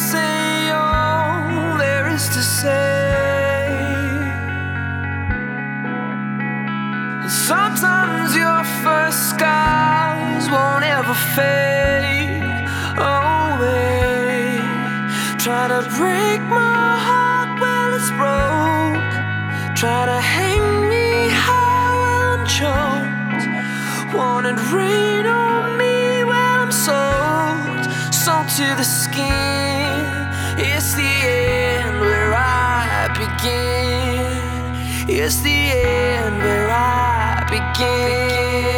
say all there is to say. And sometimes your first scars won't ever fade away. Try to break my heart, well it's broke. Try to hang me high, well I'm choked. Wanted rain on me, well I'm soaked. Soaked to the skin. It's the end where I begin. It's the end where I begin.